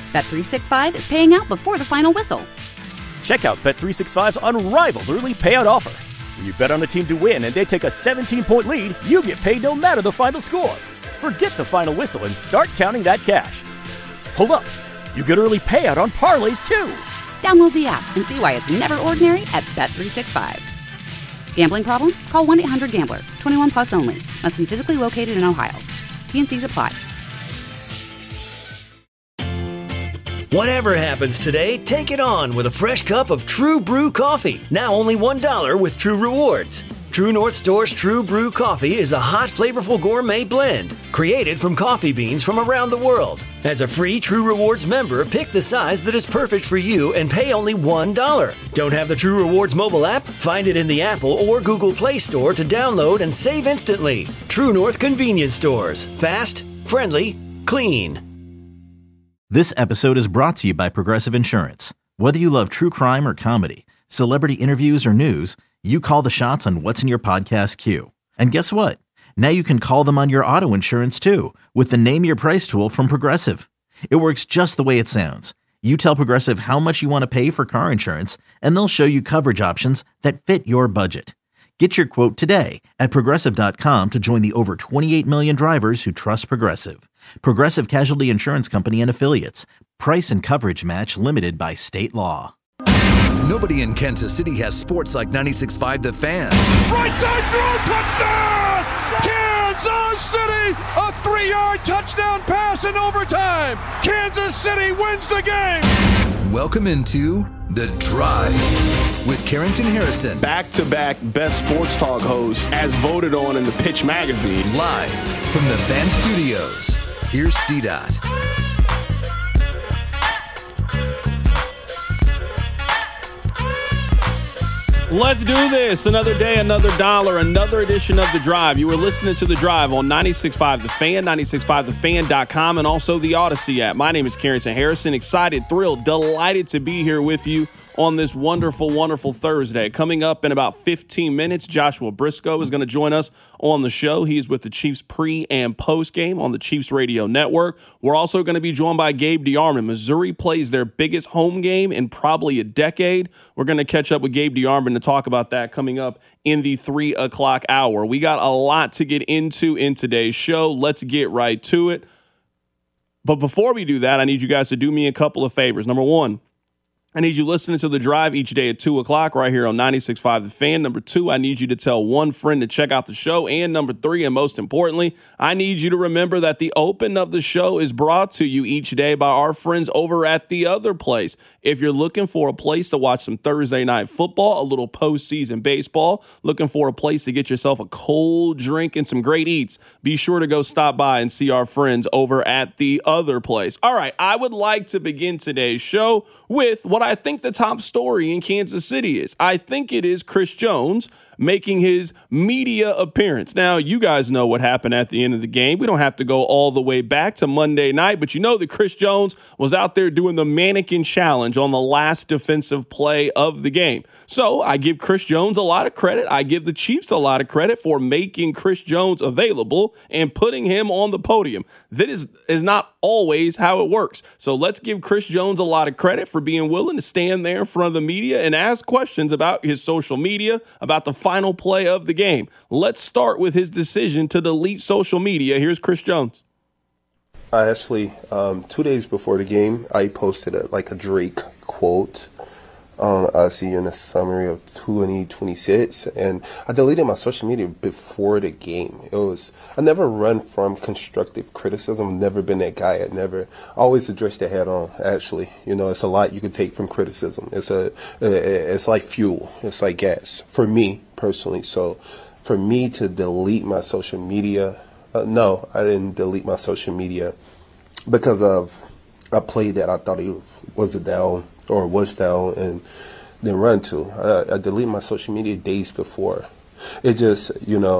Bet365 is paying out before the final whistle. Check out Bet365's unrivaled early payout offer. When you bet on a team to win and they take a 17-point lead, you get paid no matter the final score. Forget the final whistle and start counting that cash. Hold up. You get early payout on parlays, too. Download the app and see why it's never ordinary at Bet365. Gambling problem? Call 1-800-GAMBLER. 21 plus only. Must be physically located in Ohio. T&Cs apply. Whatever happens today, take it on with a fresh cup of True Brew coffee. Now only $1 with True Rewards. True North Store's True Brew coffee is a hot, flavorful gourmet blend created from coffee beans from around the world. As a free True Rewards member, pick the size that is perfect for you and pay only $1. Don't have the True Rewards mobile app? Find it in the Apple or Google Play Store to download and save instantly. True North Convenience Stores. Fast, friendly, clean. This episode is brought to you by Progressive Insurance. Whether you love true crime or comedy, celebrity interviews or news, you call the shots on what's in your podcast queue. And guess what? Now you can call them on your auto insurance too with the Name Your Price tool from Progressive. It works just the way it sounds. You tell Progressive how much you want to pay for car insurance, and they'll show you coverage options that fit your budget. Get your quote today at Progressive.com to join the over 28 million drivers who trust Progressive. Progressive Casualty Insurance Company and Affiliates. Price and coverage match limited by state law. Nobody in Kansas City has sports like 96.5 The Fan. Right side throw, touchdown! Kansas City! A 3-yard touchdown pass in overtime! Kansas City wins the game! Welcome into The Drive with Carrington Harrison. Back-to-back best sports talk hosts as voted on in the Pitch magazine. Live from the Fan Studios. Here's CDOT. Let's do this. Another day, another dollar, another edition of The Drive. You were listening to The Drive on 96.5 The Fan, 96.5thefan.com, and also the Odyssey app. My name is Carrington Harrison. Excited, thrilled, delighted to be here with you on this wonderful, wonderful Thursday. Coming up in about 15 minutes, Joshua Briscoe is going to join us on the show. He's with the Chiefs pre- and post-game on the Chiefs Radio Network. We're also going to be joined by Gabe DeArmond. Missouri plays their biggest home game in probably a decade. We're going to catch up with Gabe DeArmond to talk about that coming up in the 3 o'clock hour. We got a lot to get into in today's show. Let's get right to it. But before we do that, I need you guys to do me a couple of favors. Number one, I need you listening to The Drive each day at 2 o'clock right here on 96.5 The Fan. Number two, I need you to tell one friend to check out the show. And number three, and most importantly, I need you to remember that the open of the show is brought to you each day by our friends over at The Other Place. If you're looking for a place to watch some Thursday night football, a little postseason baseball, looking for a place to get yourself a cold drink and some great eats, be sure to go stop by and see our friends over at The Other Place. All right, I would like to begin today's show with what I think the top story in Kansas City is. I think it is Chris Jones making his media appearance. Now, you guys know what happened at the end of the game. We don't have to go all the way back to Monday night, but you know that Chris Jones was out there doing the mannequin challenge on the last defensive play of the game. So I give Chris Jones a lot of credit. I give the Chiefs a lot of credit for making Chris Jones available and putting him on the podium. That is not always how it works. So let's give Chris Jones a lot of credit for being willing to stand there in front of the media and ask questions about his social media, about the final play of the game. Let's start with his decision to delete social media. Here's Chris Jones. I actually, 2 days before the game, I posted a Drake quote I see in a summary of 2026, and I deleted my social media before the game. I never run from constructive criticism. I've never been that guy. I always addressed it head on. Actually, it's a lot you can take from criticism. It's like fuel. It's like gas for me personally. So, for me to delete my social media, no, I didn't delete my social media because of a play that I thought he was down and then run to. I deleted my social media days before. It just,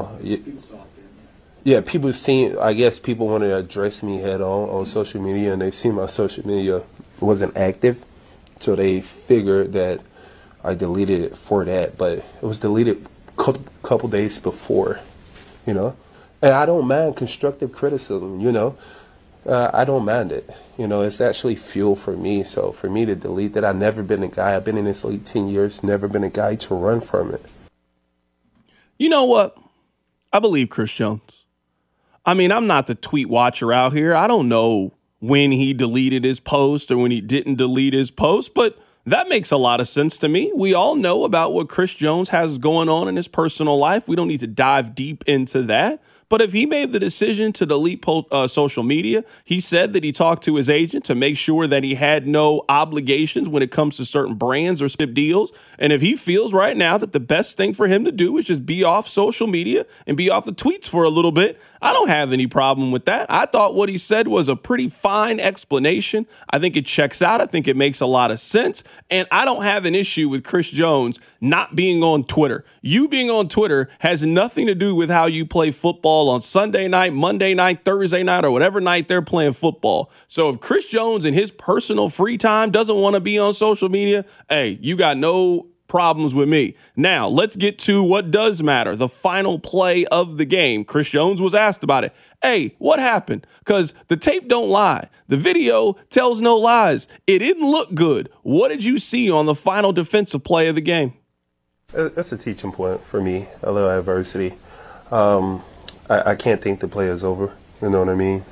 people seen, I guess people wanted to address me head on social media, and they seen my social media wasn't active, so they figured that I deleted it for that, but it was deleted a couple days before, and I don't mind constructive criticism, I don't mind it. It's actually fuel for me. So for me to delete that, I've never been a guy. I've been in this league 10 years, never been a guy to run from it. You know what? I believe Chris Jones. I mean, I'm not the tweet watcher out here. I don't know when he deleted his post or when he didn't delete his post, but that makes a lot of sense to me. We all know about what Chris Jones has going on in his personal life. We don't need to dive deep into that. But if he made the decision to delete social media, he said that he talked to his agent to make sure that he had no obligations when it comes to certain brands or skip deals. And if he feels right now that the best thing for him to do is just be off social media and be off the tweets for a little bit, I don't have any problem with that. I thought what he said was a pretty fine explanation. I think it checks out. I think it makes a lot of sense. And I don't have an issue with Chris Jones not being on Twitter. You being on Twitter has nothing to do with how you play football on Sunday night, Monday night, Thursday night, or whatever night they're playing football. So if Chris Jones in his personal free time doesn't want to be on social media, hey, you got no problems with me. Now, let's get to what does matter, the final play of the game. Chris Jones was asked about it. Hey, what happened? Because the tape don't lie. The video tells no lies. It didn't look good. What did you see on the final defensive play of the game? That's a teaching point for me, a little adversity. I can't think the play is over, you know what I mean?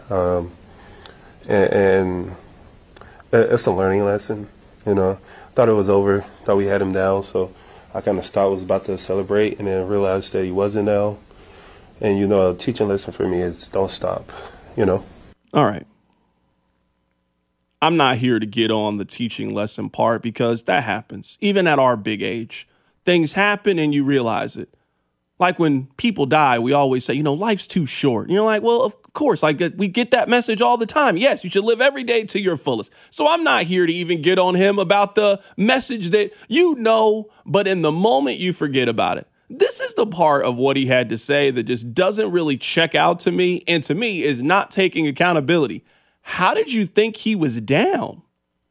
And it's a learning lesson, Thought it was over, thought we had him down, so I kind of stopped, was about to celebrate, and then realized that he wasn't down. And, a teaching lesson for me is don't stop, All right. I'm not here to get on the teaching lesson part because that happens, even at our big age. Things happen and you realize it. Like when people die, we always say, life's too short. And you're like, well, of course, we get that message all the time. Yes, you should live every day to your fullest. So I'm not here to even get on him about the message that but in the moment you forget about it. This is the part of what he had to say that just doesn't really check out to me, and to me is not taking accountability. How did you think he was down?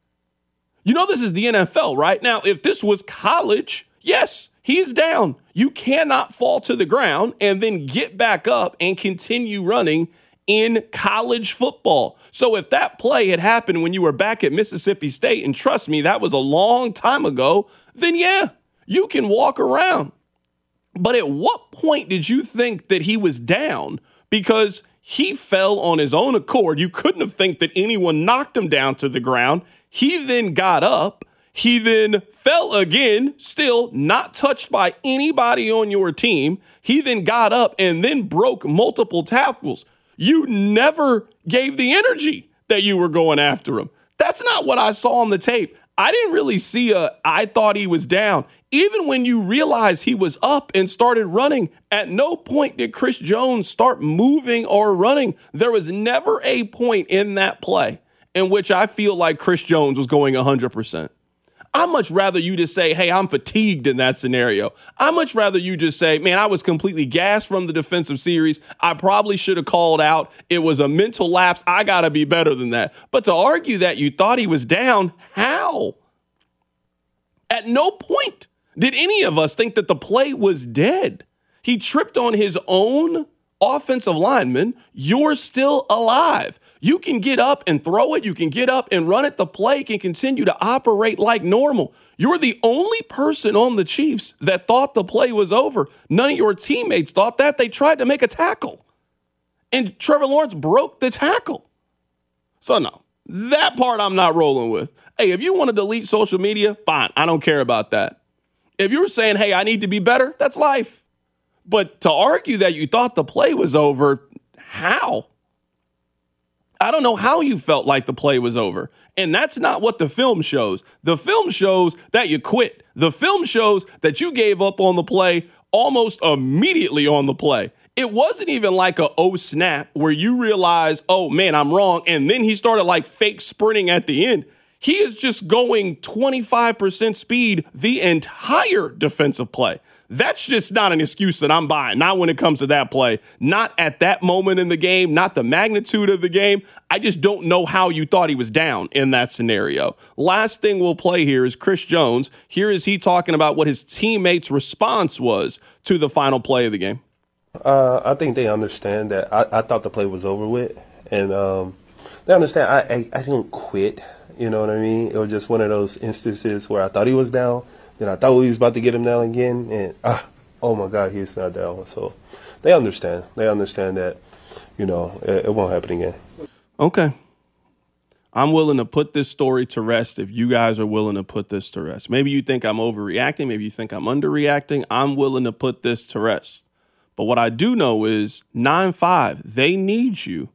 This is the NFL, right? Now, if this was college, yes, he's down. You cannot fall to the ground and then get back up and continue running in college football. So if that play had happened when you were back at Mississippi State, and trust me, that was a long time ago, then yeah, you can walk around. But at what point did you think that he was down? Because he fell on his own accord. You couldn't have think that anyone knocked him down to the ground. He then got up. He then fell again, still not touched by anybody on your team. He then got up and then broke multiple tackles. You never gave the energy that you were going after him. That's not what I saw on the tape. I didn't really see I thought he was down. Even when you realized he was up and started running, at no point did Chris Jones start moving or running. There was never a point in that play in which I feel like Chris Jones was going 100%. I'd much rather you just say, hey, I'm fatigued in that scenario. I'd much rather you just say, man, I was completely gassed from the defensive series. I probably should have called out. It was a mental lapse. I got to be better than that. But to argue that you thought he was down, how? At no point did any of us think that the play was dead. He tripped on his own offensive lineman. You're still alive. You can get up and throw it. You can get up and run it. The play can continue to operate like normal. You're the only person on the Chiefs that thought the play was over. None of your teammates thought that. They tried to make a tackle. And Trevor Lawrence broke the tackle. So no, that part I'm not rolling with. Hey, if you want to delete social media, fine. I don't care about that. If you're saying, hey, I need to be better, that's life. But to argue that you thought the play was over, how? I don't know how you felt like the play was over. And that's not what the film shows. The film shows that you quit. The film shows that you gave up on the play almost immediately on the play. It wasn't even like a snap where you realize, oh man, I'm wrong. And then he started like fake sprinting at the end. He is just going 25% speed the entire defensive play. That's just not an excuse that I'm buying. Not when it comes to that play. Not at that moment in the game. Not the magnitude of the game. I just don't know how you thought he was down in that scenario. Last thing we'll play here is Chris Jones. Here is he talking about what his teammates' response was to the final play of the game. I think they understand that I thought the play was over with. And they understand I didn't quit. You know what I mean? It was just one of those instances where I thought he was down, then I thought we was about to get him down again, and oh my God, he's not down. So they understand. They understand that, it won't happen again. Okay. I'm willing to put this story to rest if you guys are willing to put this to rest. Maybe you think I'm overreacting. Maybe you think I'm underreacting. I'm willing to put this to rest. But what I do know is 9-5, they need you.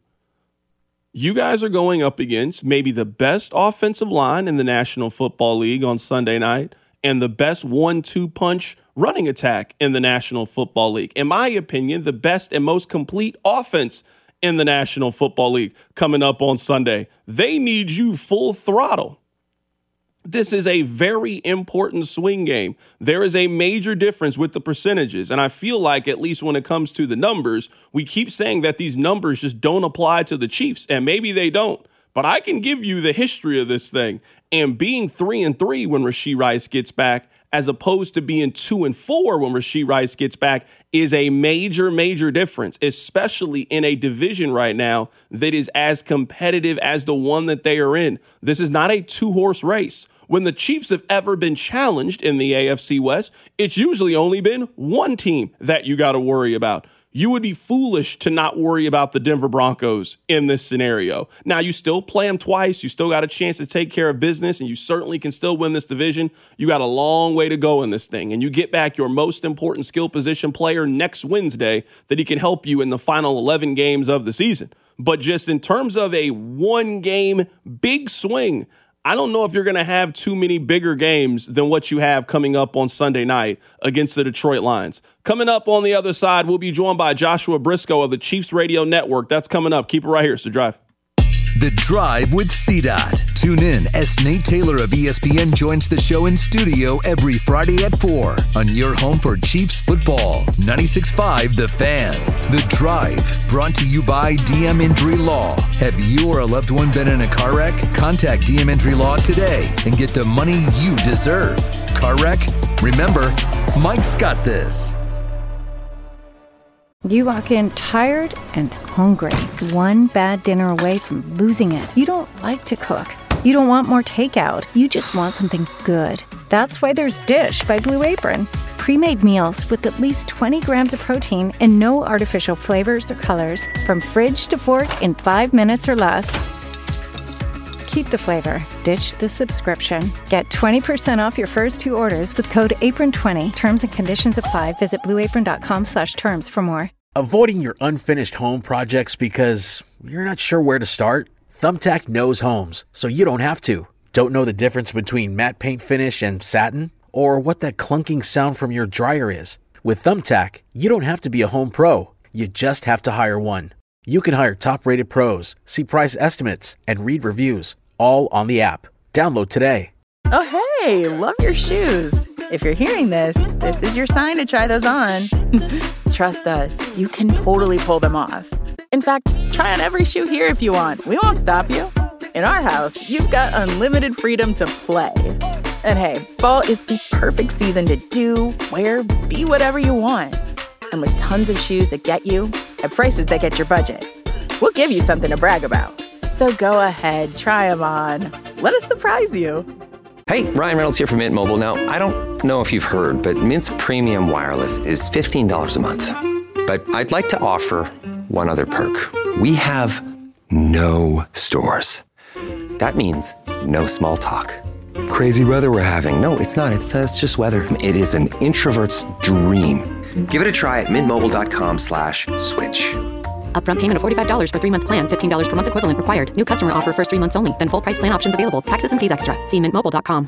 You guys are going up against maybe the best offensive line in the National Football League on Sunday night and the best 1-2 punch running attack in the National Football League. In my opinion, the best and most complete offense in the National Football League coming up on Sunday. They need you full throttle. This is a very important swing game. There is a major difference with the percentages. And I feel like, at least when it comes to the numbers, we keep saying that these numbers just don't apply to the Chiefs. And maybe they don't. But I can give you the history of this thing. And being 3-3 when Rashee Rice gets back, as opposed to being 2-4 when Rashee Rice gets back, is a major, major difference, especially in a division right now that is as competitive as the one that they are in. This is not a two-horse race. When the Chiefs have ever been challenged in the AFC West, it's usually only been one team that you got to worry about. You would be foolish to not worry about the Denver Broncos in this scenario. Now, you still play them twice. You still got a chance to take care of business, and you certainly can still win this division. You got a long way to go in this thing, and you get back your most important skill position player next Wednesday that he can help you in the final 11 games of the season. But just in terms of a one-game big swing, I don't know if you're going to have too many bigger games than what you have coming up on Sunday night against the Detroit Lions. Coming up on the other side, we'll be joined by Joshua Briscoe of the Chiefs Radio Network. That's coming up. Keep it right here. It's The Drive. The Drive with CDOT. Tune in as Nate Taylor of ESPN joins the show in studio every Friday at 4 on your home for Chiefs football. 96.5 The Fan. The Drive, brought to you by DM Injury Law. Have you or a loved one been in a car wreck? Contact DM Injury Law today and get the money you deserve. Car wreck? Remember, Mike's got this. You walk in tired and hungry, one bad dinner away from losing it. You don't like to cook. You don't want more takeout. You just want something good. That's why there's Dish by Blue Apron. Pre-made meals with at least 20 grams of protein and no artificial flavors or colors. From fridge to fork in 5 minutes or less. Keep the flavor. Ditch the subscription. Get 20% off your first 2 orders with code APRON20. Terms and conditions apply. Visit blueapron.com/terms for more. Avoiding your unfinished home projects because you're not sure where to start? Thumbtack knows homes, so you don't have to. Don't know the difference between matte paint finish and satin? Or what that clunking sound from your dryer is? With Thumbtack, you don't have to be a home pro. You just have to hire one. You can hire top-rated pros, see price estimates, and read reviews, all on the app. Download today. Oh, hey, love your shoes. If you're hearing this, this is your sign to try those on. Trust us, you can totally pull them off. In fact, try on every shoe here if you want. We won't stop you. In our house, you've got unlimited freedom to play. And hey, fall is the perfect season to do, wear, be whatever you want. And with tons of shoes that get you at prices that get your budget, we'll give you something to brag about. So go ahead, try them on. Let us surprise you. Hey, Ryan Reynolds here from Mint Mobile. Now, I don't know if you've heard, but Mint's premium wireless is $15 a month. But I'd like to offer one other perk. We have no stores. That means no small talk. Crazy weather we're having. No, it's not. It's just weather. It is an introvert's dream. Give it a try at mintmobile.com/switch. Upfront payment of $45 for 3-month plan. $15 per month equivalent required. New customer offer first 3 months only. Then full price plan options available. Taxes and fees extra. See mintmobile.com.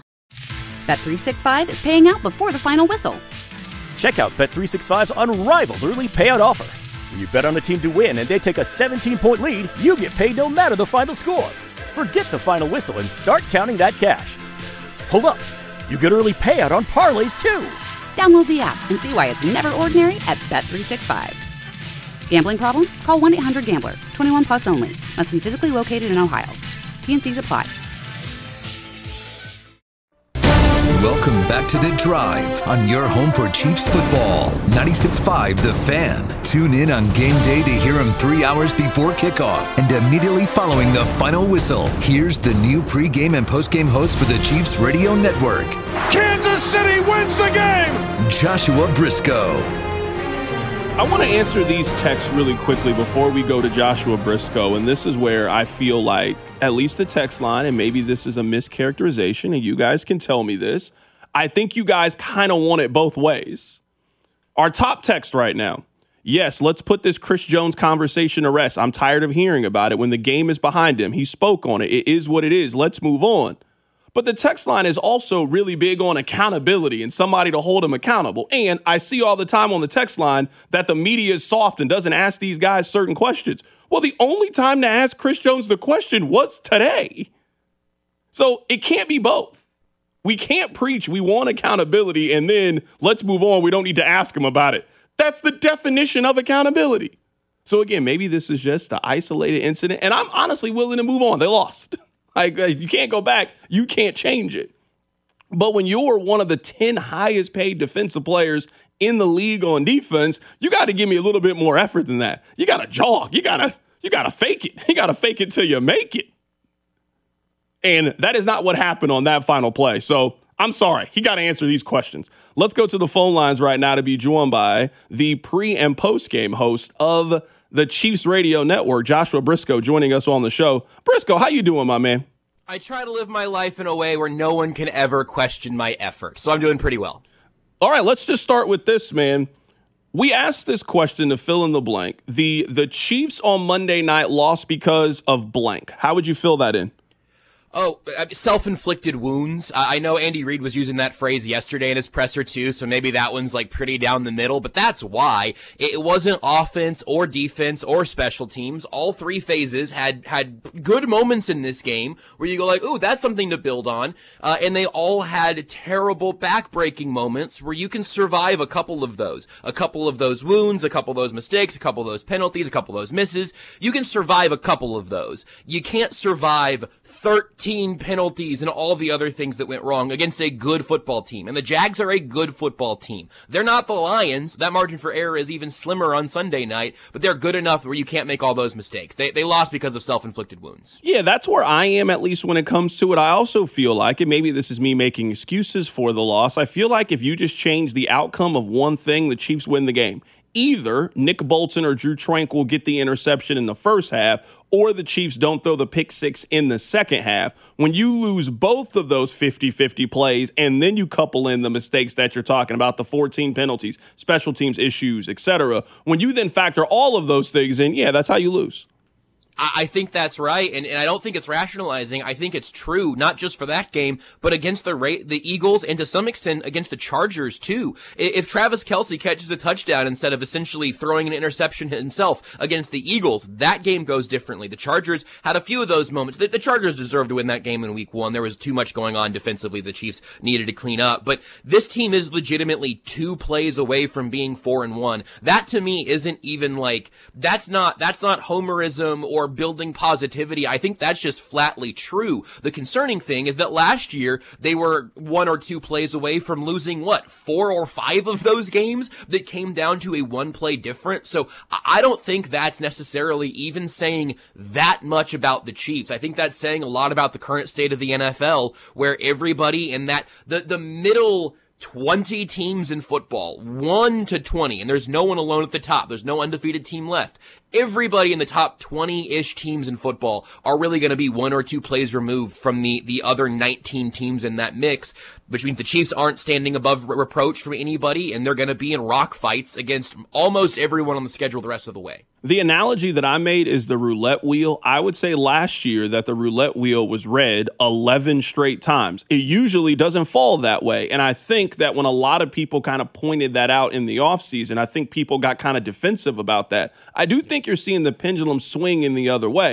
Bet365 is paying out before the final whistle. Check out Bet365's unrivaled early payout offer. When you bet on a team to win and they take a 17-point lead, you get paid no matter the final score. Forget the final whistle and start counting that cash. Hold up. You get early payout on parlays too. Download the app and see why it's never ordinary at Bet365. Gambling problem? Call 1-800-GAMBLER. 21 plus only. Must be physically located in Ohio. T&Cs apply. Welcome back to The Drive on your home for Chiefs football. 96.5 The Fan. Tune in on game day to hear him 3 hours before kickoff and immediately following the final whistle. Here's the new pregame and postgame host for the Chiefs Radio Network. Kansas City wins the game! Joshua Briscoe. I want to answer these texts really quickly before we go to Joshua Briscoe, and this is where I feel like, at least the text line, and maybe this is a mischaracterization, and you guys can tell me this, I think you guys kind of want it both ways. Our top text right now, yes, let's put this Chris Jones conversation to rest. I'm tired of hearing about it. When the game is behind him, he spoke on it. It is what it is. Let's move on. But the text line is also really big on accountability and somebody to hold him accountable. And I see all the time on the text line that the media is soft and doesn't ask these guys certain questions. Well, the only time to ask Chris Jones the question was today. So it can't be both. We can't preach we want accountability and then let's move on. We don't need to ask him about it. That's the definition of accountability. So again, maybe this is just an isolated incident, and I'm honestly willing to move on. They lost. You can't go back. You can't change it. But when you're one of the 10 highest paid defensive players in the league on defense, you got to give me a little bit more effort than that. You got to jog. You got to fake it. You got to fake it till you make it. And that is not what happened on that final play. So I'm sorry. He got to answer these questions. Let's go to the phone lines right now to be joined by the pre- and post-game host of the Chiefs Radio Network, Joshua Briscoe, joining us on the show. Briscoe, how you doing, my man? I try to live my life in a way where no one can ever question my effort, so I'm doing pretty well. All right, let's just start with this, man. We asked this question to fill in the blank. The Chiefs on Monday night lost because of blank. How would you fill that in? Oh, self-inflicted wounds. I know Andy Reid was using that phrase yesterday in his presser too, so maybe that one's like pretty down the middle, but that's why. It wasn't offense or defense or special teams. All three phases had good moments in this game where you go like, ooh, that's something to build on. And they all had terrible back-breaking moments where you can survive a couple of those. A couple of those wounds, a couple of those mistakes, a couple of those penalties, a couple of those misses. You can survive a couple of those. You can't survive 13 penalties and all the other things that went wrong against a good football team. And the Jags are a good football team. They're not the Lions. That margin for error is even slimmer on Sunday night, but they're good enough where you can't make all those mistakes. They lost because of self-inflicted wounds. Yeah, that's where I am, at least when it comes to it. I also feel like, and maybe this is me making excuses for the loss, I feel like if you just change the outcome of one thing, the Chiefs win the game. Either Nick Bolton or Drew Tranquill get the interception in the first half, or the Chiefs don't throw the pick six in the second half. When you lose both of those 50-50 plays, and then you couple in the mistakes that you're talking about, the 14 penalties, special teams issues, etc., when you then factor all of those things in, yeah, that's how you lose. I think that's right, and I don't think it's rationalizing. I think it's true, not just for that game, but against the Eagles and to some extent against the Chargers too. If Travis Kelce catches a touchdown instead of essentially throwing an interception himself against the Eagles, that game goes differently. The Chargers had a few of those moments. The Chargers deserved to win that game in week 1. There was too much going on defensively the Chiefs needed to clean up, but this team is legitimately 2 plays away from being 4-1. That to me isn't even like, that's not homerism or building positivity. I think that's just flatly true. The concerning thing is that last year they were 1 or 2 plays away from losing 4 or 5 of those games that came down to a 1 play difference. So I don't think that's necessarily even saying that much about the Chiefs. I think that's saying a lot about the current state of the NFL, where everybody in that the middle 20 teams in football, 1 to 20, and there's no one alone at the top. There's no undefeated team left. Everybody in the top 20-ish teams in football are really going to be 1 or 2 plays removed from the other 19 teams in that mix, which means the Chiefs aren't standing above reproach from anybody, and they're going to be in rock fights against almost everyone on the schedule the rest of the way. The analogy that I made is the roulette wheel. I would say last year that the roulette wheel was red 11 straight times. It usually doesn't fall that way, and I think that when a lot of people kind of pointed that out in the offseason, I think people got kind of defensive about that. I do think you're seeing the pendulum swing in the other way.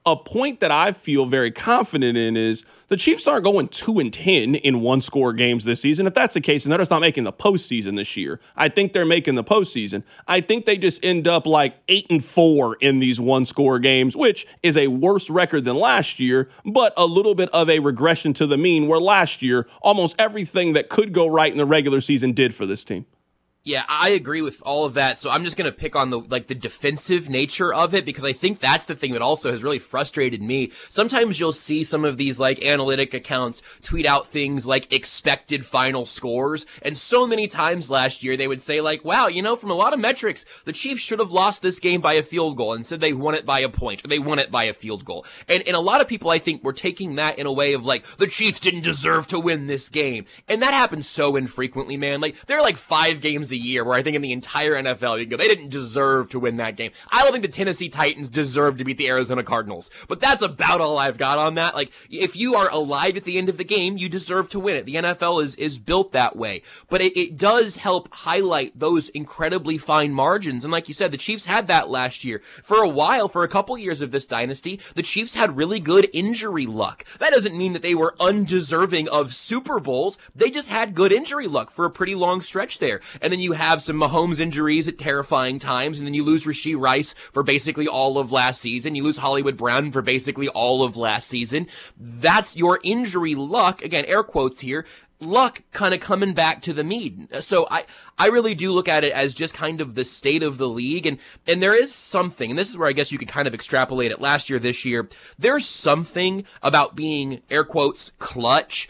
a point that I feel very confident in is the Chiefs aren't going 2-10 in one-score games this season. If that's the case, then they're just not making the postseason this year. I think they're making the postseason. I think they just end up like 8-4 in these one-score games, which is a worse record than last year, but a little bit of a regression to the mean, where last year almost everything that could go right in the regular season did for this team. Yeah, I agree with all of that. So I'm just going to pick on the defensive nature of it, because I think that's the thing that also has really frustrated me. Sometimes you'll see some of these analytic accounts tweet out things like expected final scores. And so many times last year they would say wow, from a lot of metrics, the Chiefs should have lost this game by a field goal. Instead they won it by a point, or they won it by a field goal. And a lot of people, I think, were taking that in a way of the Chiefs didn't deserve to win this game. And that happens so infrequently, man. There are 5 games a year where I think in the entire NFL you can go, they didn't deserve to win that game. I don't think the Tennessee Titans deserve to beat the Arizona Cardinals, but that's about all I've got on that. If you are alive at the end of the game, you deserve to win it. The NFL is built that way, but it does help highlight those incredibly fine margins. And like you said, the Chiefs had that last year. For a while, for a couple years of this dynasty, the Chiefs had really good injury luck. That doesn't mean that they were undeserving of Super Bowls. They just had good injury luck for a pretty long stretch there. And then you have some Mahomes injuries at terrifying times, and then you lose Rashee Rice for basically all of last season. You lose Hollywood Brown for basically all of last season. That's your injury luck, again, air quotes here, luck kind of coming back to the mean. So I really do look at it as just kind of the state of the league. And there is something, and this is where I guess you could kind of extrapolate it last year, this year. There's something about being, air quotes, clutch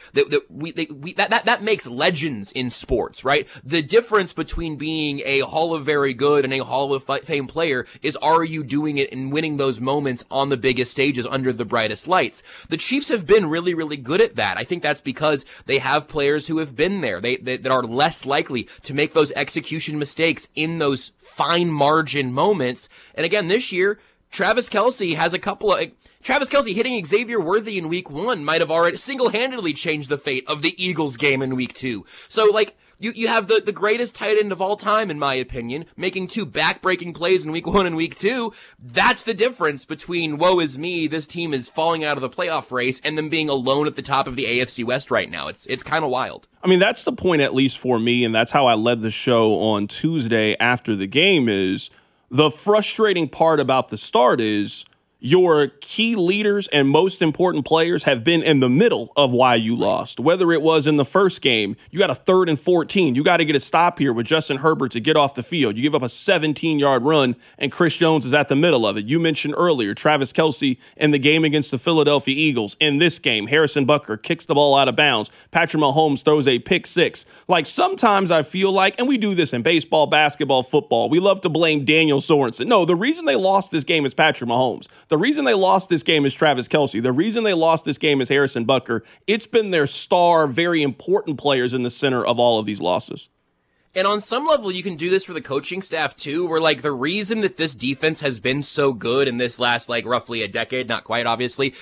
that makes legends in sports, right? The difference between being a Hall of Very Good and a Hall of Fame player is, are you doing it and winning those moments on the biggest stages under the brightest lights? The Chiefs have been really, really good at that. I think that's because they have players who have been there. They that are less likely to make those execution mistakes in those fine margin moments. And again, this year, Travis Kelce has a couple of... Travis Kelce hitting Xavier Worthy in week 1 might have already single-handedly changed the fate of the Eagles game in week 2. So, you have the greatest tight end of all time, in my opinion, making 2 back-breaking plays in week 1 and week 2. That's the difference between, woe is me, this team is falling out of the playoff race, and them being alone at the top of the AFC West right now. It's kind of wild. I mean, that's the point, at least for me, and that's how I led the show on Tuesday after the game. Is the frustrating part about the start is your key leaders and most important players have been in the middle of why you lost. Whether it was in the first game, you got a 3rd and 14. You got to get a stop here with Justin Herbert to get off the field. You give up a 17-yard run, and Chris Jones is at the middle of it. You mentioned earlier Travis Kelce in the game against the Philadelphia Eagles. In this game, Harrison Butker kicks the ball out of bounds. Patrick Mahomes throws a pick 6. Sometimes I feel like, and we do this in baseball, basketball, football, we love to blame Daniel Sorensen. No, the reason they lost this game is Patrick Mahomes. The reason they lost this game is Travis Kelce. The reason they lost this game is Harrison Butker. It's been their star, very important players in the center of all of these losses. And on some level, you can do this for the coaching staff too, where the reason that this defense has been so good in this last roughly a decade, not quite obviously,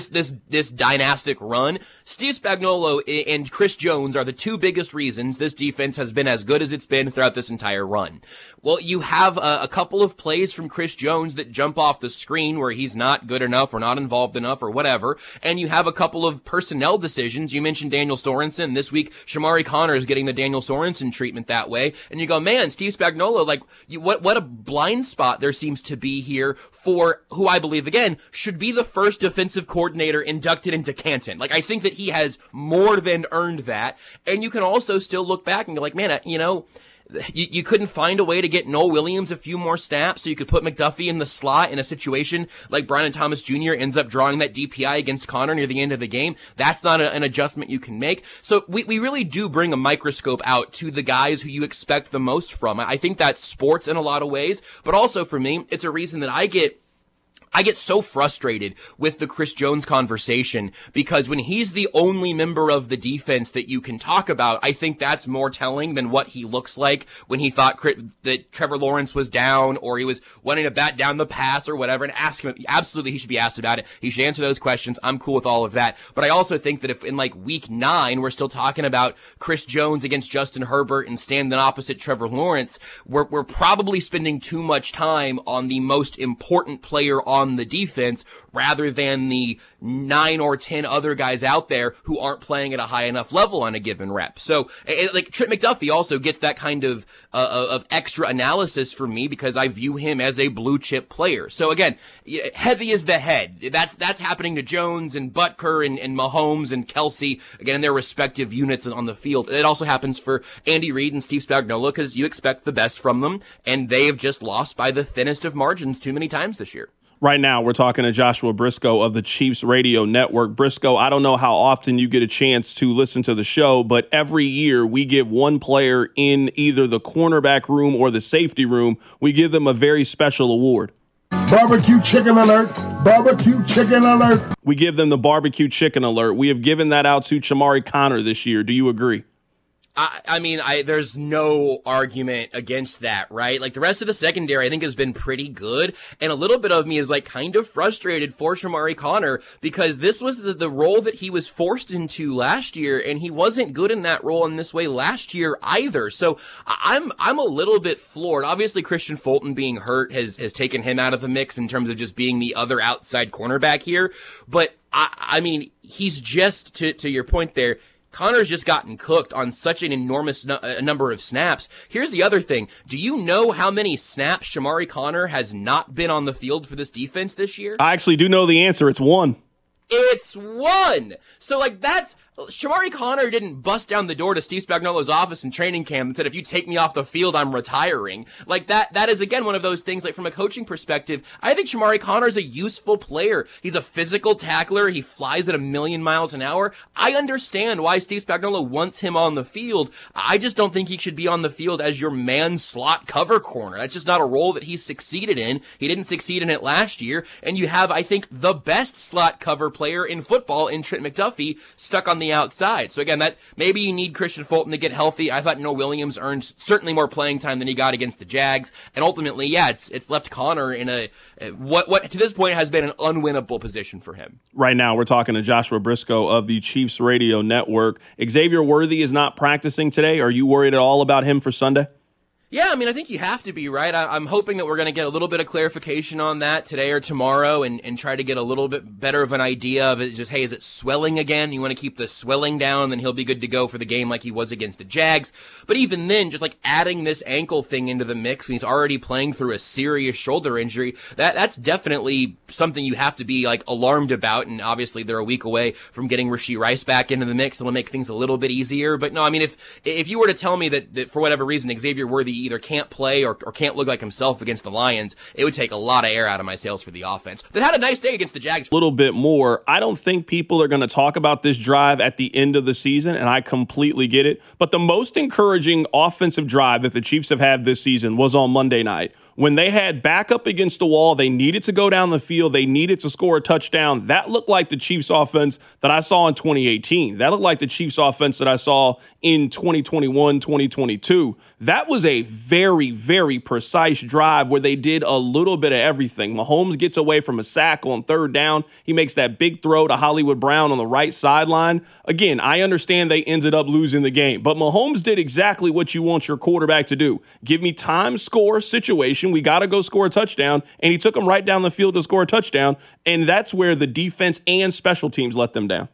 this dynastic run, Steve Spagnuolo and Chris Jones are the 2 biggest reasons this defense has been as good as it's been throughout this entire run. Well, you have a couple of plays from Chris Jones that jump off the screen where he's not good enough or not involved enough or whatever, and you have a couple of personnel decisions. You mentioned Daniel Sorensen. This week, Shamari Connor is getting the Daniel Sorensen treatment that way, and you go, man, Steve Spagnuolo, what a blind spot there seems to be here for who I believe, again, should be the first defensive coordinator inducted into Canton. I think that he has more than earned that, and you can also still look back and go man, you couldn't find a way to get Noel Williams a few more snaps so you could put McDuffie in the slot in a situation like Brian Thomas Jr. ends up drawing that DPI against Connor near the end of the game. That's not an adjustment you can make. So we really do bring a microscope out to the guys who you expect the most from. I think that's sports in a lot of ways, but also for me, it's a reason that I get so frustrated with the Chris Jones conversation, because when he's the only member of the defense that you can talk about, I think that's more telling than what he looks like when he thought that Trevor Lawrence was down, or he was wanting to bat down the pass or whatever, and ask him. Absolutely, he should be asked about it. He should answer those questions. I'm cool with all of that. But I also think that if in week 9 we're still talking about Chris Jones against Justin Herbert and standing opposite Trevor Lawrence, we're probably spending too much time on the most important player on on the defense rather than the 9 or 10 other guys out there who aren't playing at a high enough level on a given rep. So, like Trent McDuffie also gets that kind of extra analysis for me because I view him as a blue chip player. So again, heavy is the head. That's happening to Jones and Butker and Mahomes and Kelsey, again, in their respective units on the field. It also happens for Andy Reid and Steve Spagnuolo because you expect the best from them, and they have just lost by the thinnest of margins too many times this year. Right now, we're talking to Joshua Briscoe of the Chiefs Radio Network. Briscoe, I don't know how often you get a chance to listen to the show, but every year we give one player in either the cornerback room or the safety room, we give them a very special award. Barbecue chicken alert. Barbecue chicken alert. We give them the barbecue chicken alert. We have given that out to Shamari Connor this year. Do you agree? I mean, there's no argument against that, right? Like the rest of the secondary, I think has been pretty good. And a little bit of me is like kind of frustrated for Shamari Connor because this was the role that he was forced into last year. And he wasn't good in that role in this way last year either. So I'm a little bit floored. Obviously, Christian Fulton being hurt has taken him out of the mix in terms of just being the other outside cornerback here. But I mean, he's just to your point there. Connor's just gotten cooked on such an enormous number of snaps. Here's the other thing. Do you know how many snaps Shamari Connor has not been on the field for this defense this year? I actually do know the answer. It's 1. It's 1. So like Shamari Connor didn't bust down the door to Steve Spagnuolo's office in training camp and said, if you take me off the field, I'm retiring. Like that is again one of those things, like from a coaching perspective, I think Shamari Connor is a useful player. He's a physical tackler. He flies at 1,000,000 miles an hour. I understand why Steve Spagnuolo wants him on the field. I just don't think he should be on the field as your man slot cover corner. That's just not a role that he's succeeded in. He didn't succeed in it last year. And you have, I think, the best slot cover player in football in Trent McDuffie stuck on the outside. So again, that maybe you need Christian Fulton to get healthy. I thought Noah Williams earned certainly more playing time than he got against the Jags. And ultimately, yeah, it's left Connor in what to this point has been an unwinnable position for him. Right now, we're talking to Joshua Briscoe of the Chiefs Radio Network. Xavier Worthy is not practicing today. Are you worried at all about him for Sunday? Yeah, I mean, I think you have to be, right? I'm hoping that we're going to get a little bit of clarification on that today or tomorrow and try to get a little bit better of an idea of it. Just, hey, is it swelling again? You want to keep the swelling down, then he'll be good to go for the game like he was against the Jags. But even then, just like adding this ankle thing into the mix when he's already playing through a serious shoulder injury, that's definitely something you have to be like alarmed about. And obviously they're a week away from getting Rashee Rice back into the mix. It'll make things a little bit easier. But no, I mean, if you were to tell me that for whatever reason, Xavier Worthy either can't play or can't look like himself against the Lions, it would take a lot of air out of my sails for the offense. That had a nice day against the Jags. A little bit more. I don't think people are going to talk about this drive at the end of the season, and I completely get it. But the most encouraging offensive drive that the Chiefs have had this season was on Monday night. When they had back up against the wall, they needed to go down the field, they needed to score a touchdown. That looked like the Chiefs offense that I saw in 2018. That looked like the Chiefs offense that I saw in 2021, 2022. That was a very, very precise drive where they did a little bit of everything. Mahomes gets away from a sack on 3rd down. He makes that big throw to Hollywood Brown on the right sideline. Again, I understand they ended up losing the game, but Mahomes did exactly what you want your quarterback to do. Give me time, score, situation. We got to go score a touchdown. And he took them right down the field to score a touchdown. And that's where the defense and special teams let them down.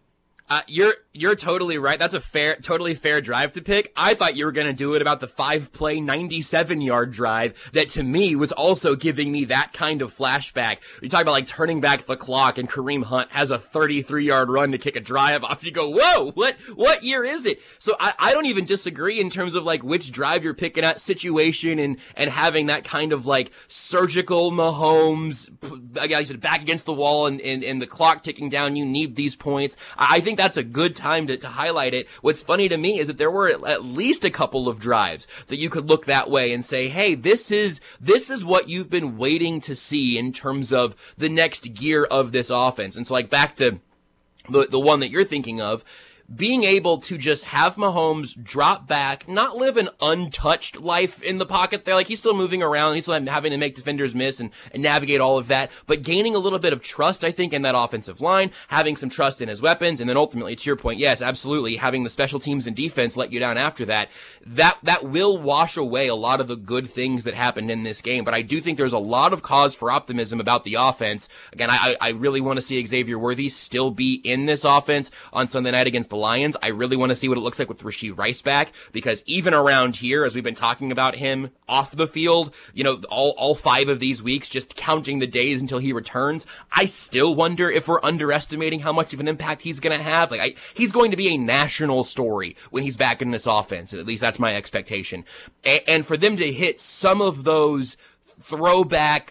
You're totally right. That's a totally fair drive to pick. I thought you were going to do it about the 5-play, 97-yard drive that to me was also giving me that kind of flashback. You talk about like turning back the clock and Kareem Hunt has a 33-yard run to kick a drive off. You go, whoa, what year is it? So I don't even disagree in terms of like which drive you're picking at, situation and having that kind of like surgical Mahomes, again, back against the wall and the clock ticking down. You need these points. I think that's a good time to highlight it. What's funny to me is that there were at least a couple of drives that you could look that way and say, hey, this is what you've been waiting to see in terms of the next gear of this offense. And so like back to the one that you're thinking of, being able to just have Mahomes drop back, not live an untouched life in the pocket there. Like, he's still moving around. He's still having to make defenders miss and navigate all of that, but gaining a little bit of trust, I think, in that offensive line, having some trust in his weapons, and then ultimately, to your point, yes, absolutely, having the special teams and defense let you down after that will wash away a lot of the good things that happened in this game. But I do think there's a lot of cause for optimism about the offense. Again, I really want to see Xavier Worthy still be in this offense on Sunday night against the Lions. I really want to see what it looks like with Rashee Rice back, because even around here, as we've been talking about him off the field, all 5 of these weeks, just counting the days until he returns, I still wonder if we're underestimating how much of an impact he's going to have. He's going to be a national story when he's back in this offense. At least that's my expectation. And for them to hit some of those throwback,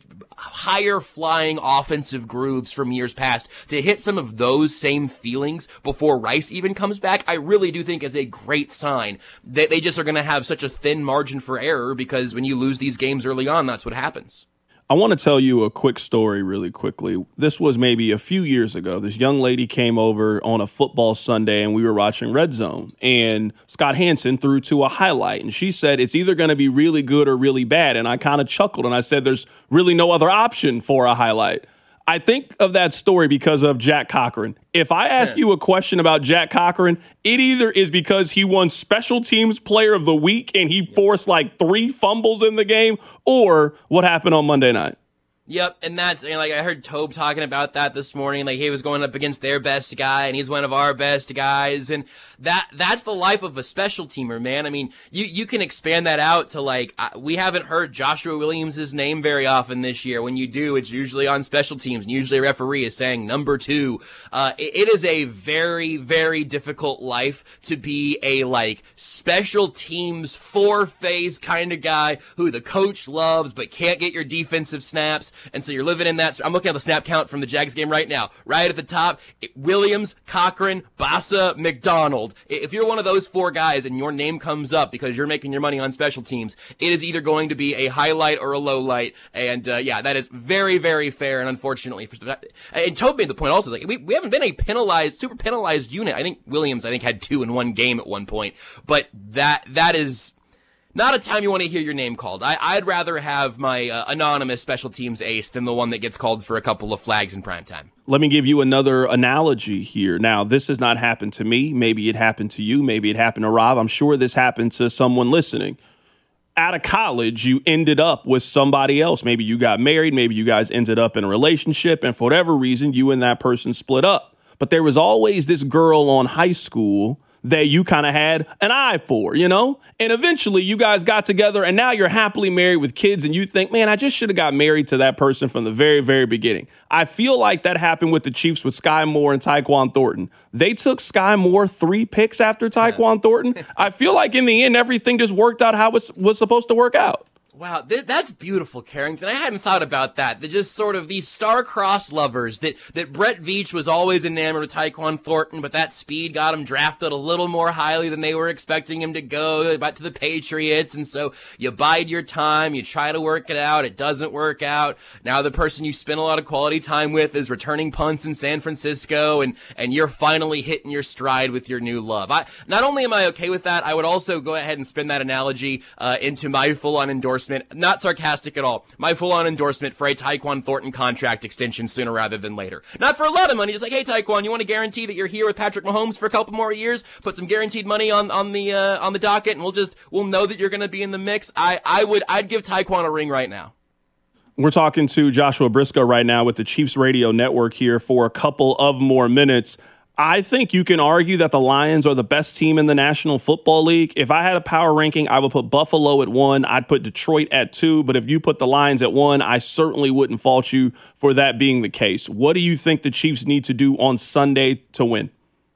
higher flying offensive grooves from years past, to hit some of those same feelings before Rice even comes back, I really do think is a great sign that they just are going to have such a thin margin for error, because when you lose these games early on, that's what happens. I want to tell you a quick story really quickly. This was maybe a few years ago. This young lady came over on a football Sunday, and we were watching Red Zone, and Scott Hansen threw to a highlight, and she said, it's either going to be really good or really bad. And I kind of chuckled, and I said, there's really no other option for a highlight. I think of that story because of Jack Cochran. If I ask you a question about Jack Cochran, it either is because he won Special Teams Player of the Week and he forced like 3 fumbles in the game, or what happened on Monday night. Yep, and that's, I heard Tobe talking about that this morning, he was going up against their best guy, and he's one of our best guys, and that's the life of a special teamer, man. You can expand that out to, we haven't heard Joshua Williams' name very often this year. When you do, it's usually on special teams, and usually a referee is saying number 2. It is a very, very difficult life to be a, special teams 4-phase kind of guy who the coach loves but can't get your defensive snaps. And so you're living in that. I'm looking at the snap count from the Jags game right now. Right at the top, Williams, Cochran, Bassa, McDonald. If you're one of those 4 guys and your name comes up because you're making your money on special teams, it is either going to be a highlight or a low light. And that is very, very fair. And unfortunately, and Tobe made the point also, we haven't been a super penalized unit. I think Williams, had 2 in one game at one point. But that is not a time you want to hear your name called. I'd rather have my anonymous special teams ace than the one that gets called for a couple of flags in primetime. Let me give you another analogy here. Now, this has not happened to me. Maybe it happened to you. Maybe it happened to Rob. I'm sure this happened to someone listening. Out of college, you ended up with somebody else. Maybe you got married. Maybe you guys ended up in a relationship. And for whatever reason, you and that person split up. But there was always this girl on high school that you kind of had an eye for, And eventually you guys got together, and now you're happily married with kids, and you think, man, I just should have got married to that person from the very, very beginning. I feel like that happened with the Chiefs with Sky Moore and Tyquan Thornton. They took Sky Moore 3 picks after Tyquan Thornton. I feel like in the end, everything just worked out how it was supposed to work out. Wow, that's beautiful, Carrington. I hadn't thought about that. They're just sort of these star-crossed lovers that Brett Veach was always enamored with Tyquan Thornton, but that speed got him drafted a little more highly than they were expecting him to go, back to the Patriots, and so you bide your time, you try to work it out, it doesn't work out. Now the person you spend a lot of quality time with is returning punts in San Francisco, and you're finally hitting your stride with your new love. Not only am I okay with that, I would also go ahead and spin that analogy into my full-on endorsement. Not sarcastic at all. My full-on endorsement for a Tyquan Thornton contract extension sooner rather than later. Not for a lot of money, just hey Tyquan, you want to guarantee that you're here with Patrick Mahomes for a couple more years? Put some guaranteed money on the docket, and we'll know that you're going to be in the mix. I'd give Tyquan a ring right now. We're talking to Joshua Briscoe right now with the Chiefs Radio Network here for a couple of more minutes. I think you can argue that the Lions are the best team in the National Football League. If I had a power ranking, I would put Buffalo at 1. I'd put Detroit at 2. But if you put the Lions at 1, I certainly wouldn't fault you for that being the case. What do you think the Chiefs need to do on Sunday to win?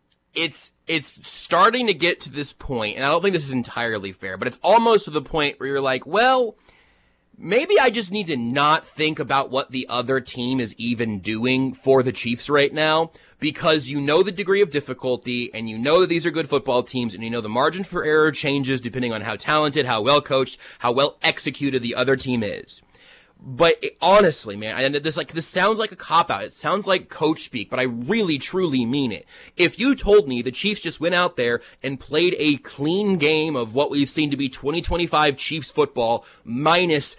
It's starting to get to this point, and I don't think this is entirely fair, but it's almost to the point where you're like, well, maybe I just need to not think about what the other team is even doing for the Chiefs right now, because you know the degree of difficulty, and you know that these are good football teams, and you know the margin for error changes depending on how talented, how well coached, how well executed the other team is. But honestly, man, and this sounds like a cop-out. It sounds like coach speak, but I really, truly mean it. If you told me the Chiefs just went out there and played a clean game of what we've seen to be 2025 Chiefs football minus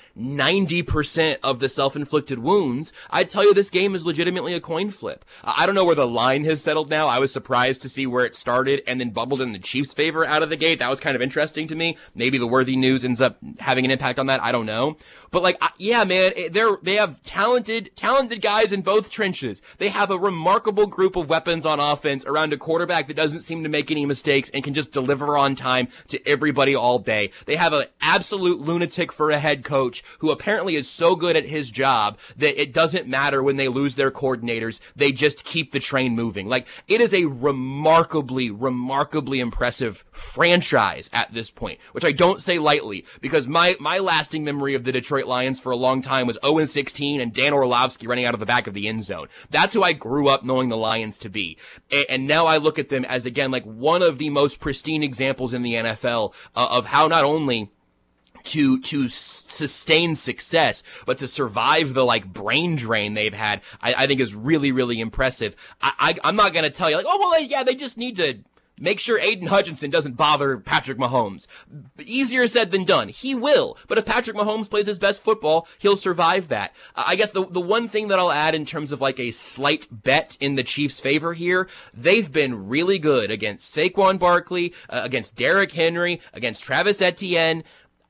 90% of the self-inflicted wounds, I'd tell you this game is legitimately a coin flip. I don't know where the line has settled now. I was surprised to see where it started and then bubbled in the Chiefs' favor out of the gate. That was kind of interesting to me. Maybe the Worthy news ends up having an impact on that. I don't know. But yeah, man, they have talented guys in both trenches. They have a remarkable group of weapons on offense around a quarterback that doesn't seem to make any mistakes and can just deliver on time to everybody all day. They have an absolute lunatic for a head coach who apparently is so good at his job that it doesn't matter when they lose their coordinators. They just keep the train moving. It is a remarkably impressive franchise at this point, which I don't say lightly, because my lasting memory of the Detroit Lions for a long time was 0-16 and Dan Orlovsky running out of the back of the end zone. That's who I grew up knowing the Lions to be. And now I look at them as, again, one of the most pristine examples in the NFL of how not only to sustain success, but to survive the brain drain they've had, I think is really, really impressive. I'm not going to tell you they just need to make sure Aiden Hutchinson doesn't bother Patrick Mahomes. Easier said than done. He will. But if Patrick Mahomes plays his best football, he'll survive that. I guess the one thing that I'll add in terms of a slight bet in the Chiefs' favor here, they've been really good against Saquon Barkley, against Derrick Henry, against Travis Etienne.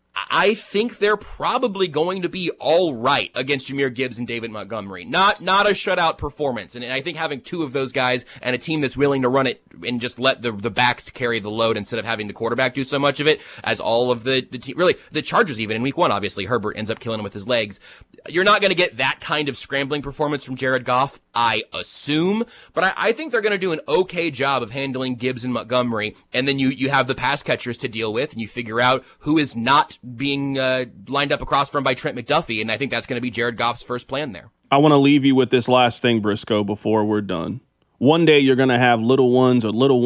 I think they're probably going to be all right against Jahmyr Gibbs and David Montgomery. Not a shutout performance. And I think having two of those guys and a team that's willing to run it and just let the backs carry the load instead of having the quarterback do so much of it, as all of the team, really, the Chargers even in week 1, obviously, Herbert ends up killing him with his legs. You're not going to get that kind of scrambling performance from Jared Goff, I assume, but I think they're going to do an okay job of handling Gibbs and Montgomery, and then you have the pass catchers to deal with, and you figure out who is not being lined up across from by Trent McDuffie, and I think that's going to be Jared Goff's first plan there. I want to leave you with this last thing, Briscoe, before we're done. One day you're going to have little ones,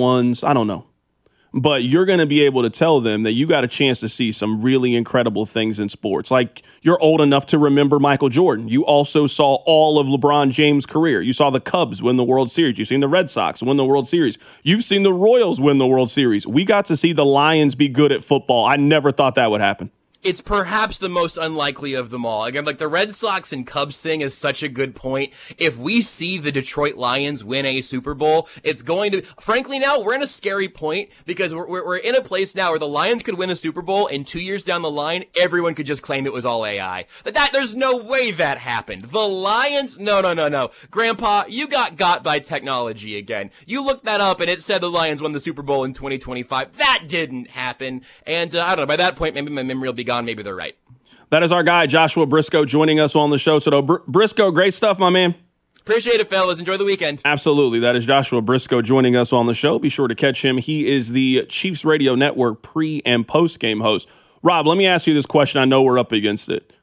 I don't know. But you're going to be able to tell them that you got a chance to see some really incredible things in sports. You're old enough to remember Michael Jordan. You also saw all of LeBron James' career. You saw the Cubs win the World Series. You've seen the Red Sox win the World Series. You've seen the Royals win the World Series. We got to see the Lions be good at football. I never thought that would happen. It's perhaps the most unlikely of them all. Again, the Red Sox and Cubs thing is such a good point. If we see the Detroit Lions win a Super Bowl, it's going to, frankly now, we're in a scary point because we're in a place now where the Lions could win a Super Bowl and 2 years down the line, everyone could just claim it was all AI. There's no way that happened. The Lions? No. Grandpa, you got by technology again. You looked that up and it said the Lions won the Super Bowl in 2025. That didn't happen. And I don't know, by that point, maybe my memory will be gone. Maybe they're right. That is our guy, Joshua Briscoe, joining us on the show today. Briscoe, great stuff, my man. Appreciate it, fellas. Enjoy the weekend. Absolutely. That is Joshua Briscoe joining us on the show. Be sure to catch him. He is the Chiefs Radio Network pre- and post-game host. Rob, let me ask you this question. I know we're up against it.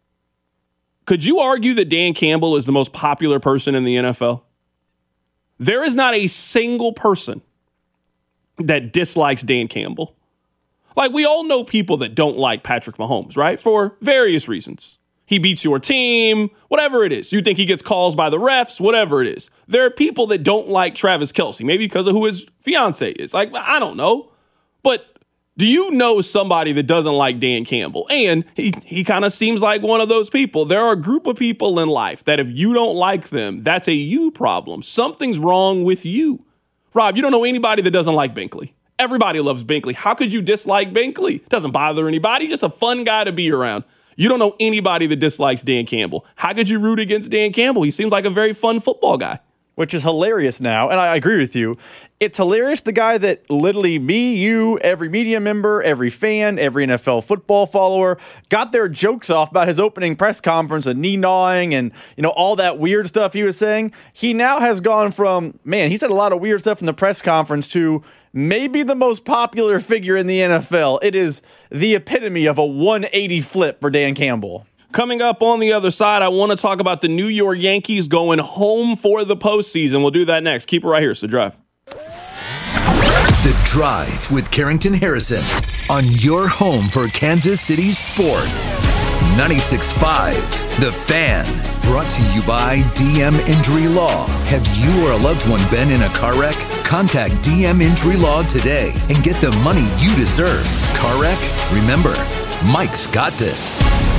Could you argue that Dan Campbell is the most popular person in the NFL? There is not a single person that dislikes Dan Campbell. We all know people that don't like Patrick Mahomes, right? For various reasons. He beats your team, whatever it is. You think he gets calls by the refs, whatever it is. There are people that don't like Travis Kelce, maybe because of who his fiance is. I don't know. But do you know somebody that doesn't like Dan Campbell? And he kind of seems like one of those people. There are a group of people in life that if you don't like them, that's a you problem. Something's wrong with you. Rob, you don't know anybody that doesn't like Binkley. Everybody loves Binkley. How could you dislike Binkley? Doesn't bother anybody. Just a fun guy to be around. You don't know anybody that dislikes Dan Campbell. How could you root against Dan Campbell? He seems like a very fun football guy. Which is hilarious now, and I agree with you. It's hilarious, the guy that literally me, you, every media member, every fan, every NFL football follower got their jokes off about his opening press conference and knee gnawing and all that weird stuff he was saying. He now has gone from, he said a lot of weird stuff in the press conference to maybe the most popular figure in the NFL. It is the epitome of a 180 flip for Dan Campbell. Coming up on the other side, I want to talk about the New York Yankees going home for the postseason. We'll do that next. Keep it right here. It's The Drive. The Drive with Carrington Harrison on your home for Kansas City sports. 96.5 The Fan. Brought to you by DM Injury Law. Have you or a loved one been in a car wreck? Contact DM Injury Law today and get the money you deserve. Car wreck? Remember, Mike's got this.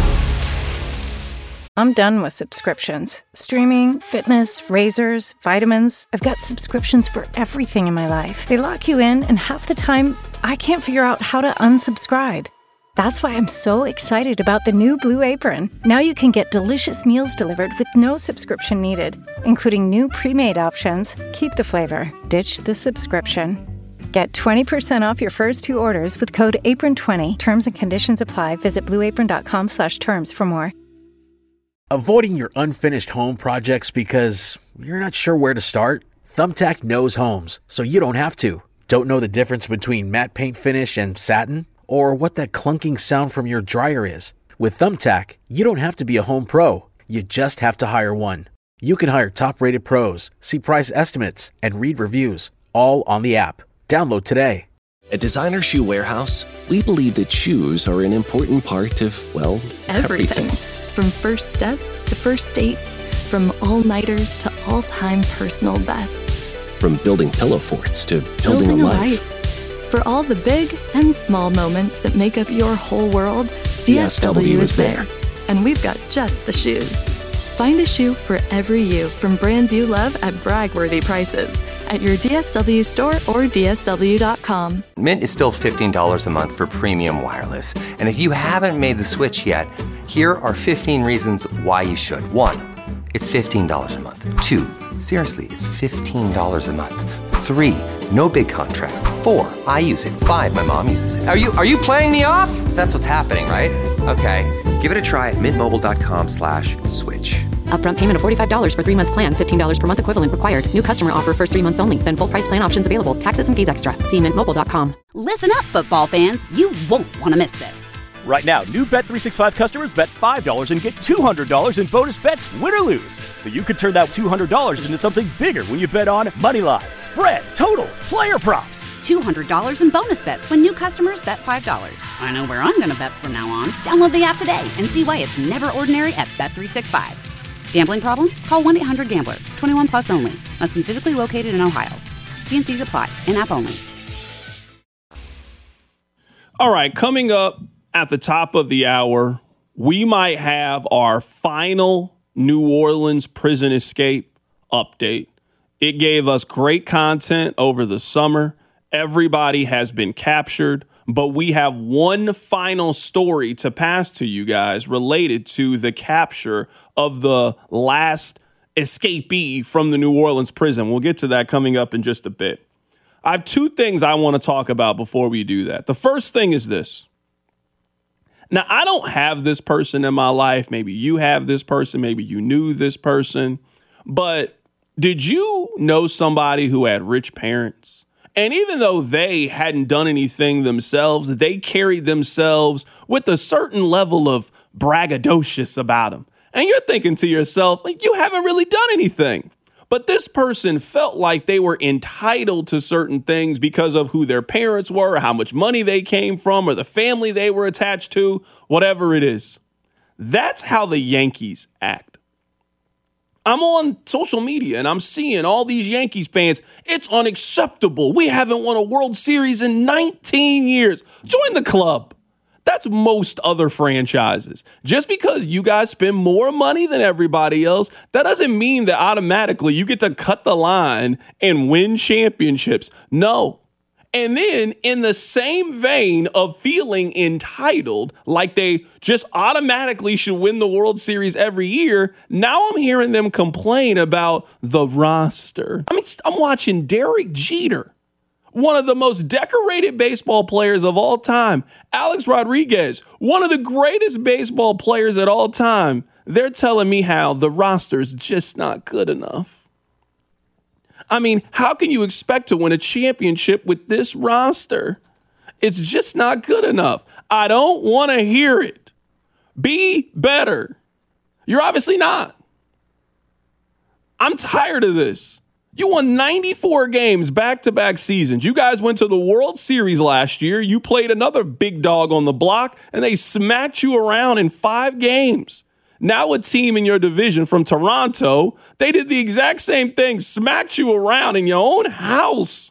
I'm done with subscriptions. Streaming, fitness, razors, vitamins. I've got subscriptions for everything in my life. They lock you in, and half the time, I can't figure out how to unsubscribe. That's why I'm so excited about the new Blue Apron. Now you can get delicious meals delivered with no subscription needed, including new pre-made options. Keep the flavor, ditch the subscription. Get 20% off your first 2 orders with code APRON20. Terms and conditions apply. Visit blueapron.com/terms for more. Avoiding your unfinished home projects because you're not sure where to start? Thumbtack knows homes, so you don't have to. Don't know the difference between matte paint finish and satin? Or what that clunking sound from your dryer is? With Thumbtack, you don't have to be a home pro. You just have to hire one. You can hire top-rated pros, see price estimates, and read reviews, all on the app. Download today. At Designer Shoe Warehouse, we believe that shoes are an important part of, well, everything. From first steps to first dates, from all-nighters to all-time personal bests. From building pillow forts to building a life. For all the big and small moments that make up your whole world, DSW is there. And we've got just the shoes. Find a shoe for every you from brands you love at brag-worthy prices at your DSW store or DSW.com. Mint is still $15 a month for premium wireless. And if you haven't made the switch yet, here are 15 reasons why you should. 1, it's $15 a month. 2, seriously, it's $15 a month. 3, no big contracts. 4, I use it. 5, my mom uses it. Are you playing me off? That's what's happening, right? Okay, give it a try at mintmobile.com/switch. Upfront payment of $45 for 3-month plan, $15 per month equivalent required. New customer offer first 3 months only. Then full price plan options available. Taxes and fees extra. See mintmobile.com. Listen up, football fans. You won't want to miss this. Right now, new Bet365 customers bet $5 and get $200 in bonus bets, win or lose. So you could turn that $200 into something bigger when you bet on money line, spread, totals, player props. $200 in bonus bets when new customers bet $5. I know where I'm going to bet from now on. Download the app today and see why it's never ordinary at Bet365. Gambling problem? Call 1-800-GAMBLER. 21 plus only. Must be physically located in Ohio. T&Cs apply. In-app only. All right, coming up at the top of the hour, we might have our final New Orleans prison escape update. It gave us great content over the summer. Everybody has been captured, but we have one final story to pass to you guys related to the capture of the last escapee from the New Orleans prison. We'll get to that coming up in just a bit. I have 2 things I want to talk about before we do that. The first thing is this. Now, I don't have this person in my life. Maybe you have this person. Maybe you knew this person. But did you know somebody who had rich parents? And even though they hadn't done anything themselves, they carried themselves with a certain level of braggadocious about them. And you're thinking to yourself, like, you haven't really done anything. But this person felt like they were entitled to certain things because of who their parents were, or how much money they came from, or the family they were attached to, whatever it is. That's how the Yankees act. I'm on social media and I'm seeing all these Yankees fans. It's unacceptable. We haven't won a World Series in 19 years. Join the club. That's most other franchises. Just because you guys spend more money than everybody else, that doesn't mean that automatically you get to cut the line and win championships. No. And then in the same vein of feeling entitled, like they just automatically should win the World Series every year, now I'm hearing them complain about the roster. I mean, I'm watching Derek Jeter, one of the most decorated baseball players of all time. Alex Rodriguez, one of the greatest baseball players at all time. They're telling me how the roster's just not good enough. I mean, how can you expect to win a championship with this roster? It's just not good enough. I don't want to hear it. Be better. You're obviously not. I'm tired of this. You won 94 games back-to-back seasons. You guys went to the World Series last year. You played another big dog on the block, and they smacked you around in 5 games. Now a team in your division from Toronto, they did the exact same thing, smacked you around in your own house.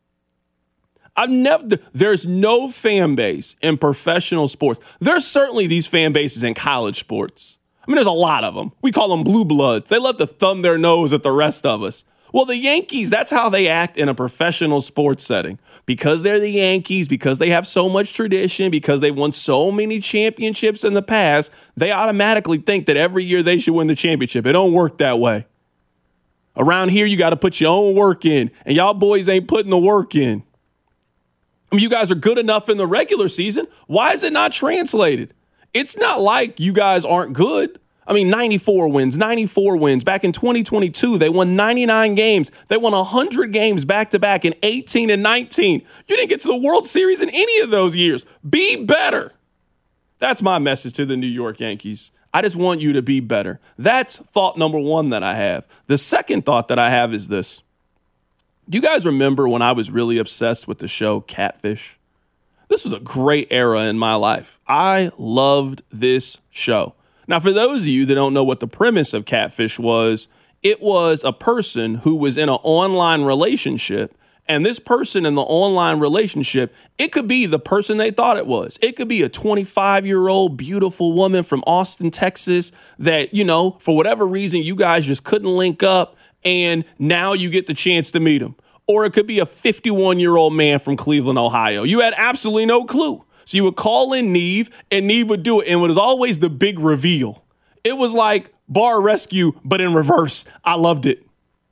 There's no fan base in professional sports. There's certainly these fan bases in college sports. I mean, there's a lot of them. We call them blue bloods. They love to thumb their nose at the rest of us. Well, the Yankees, that's how they act in a professional sports setting. Because they're the Yankees, because they have so much tradition, because they've won so many championships in the past, they automatically think that every year they should win the championship. It don't work that way. Around here, you got to put your own work in, and y'all boys ain't putting the work in. I mean, you guys are good enough in the regular season. Why is it not translated? It's not like you guys aren't good. I mean, 94 wins. Back in 2022, they won 99 games. They won 100 games back-to-back in 18 and 19. You didn't get to the World Series in any of those years. Be better. That's my message to the New York Yankees. I just want you to be better. That's thought number one that I have. The second thought that I have is this. Do you guys remember when I was really obsessed with the show Catfish? This was a great era in my life. I loved this show. Now, for those of you that don't know what the premise of Catfish was, it was a person who was in an online relationship, and this person in the online relationship, it could be the person they thought it was. It could be a 25-year-old beautiful woman from Austin, Texas that, for whatever reason, you guys just couldn't link up, and now you get the chance to meet him. Or it could be a 51-year-old man from Cleveland, Ohio. You had absolutely no clue. So you would call in Neve, and Neve would do it, and it was always the big reveal. It was like Bar Rescue, but in reverse. I loved it.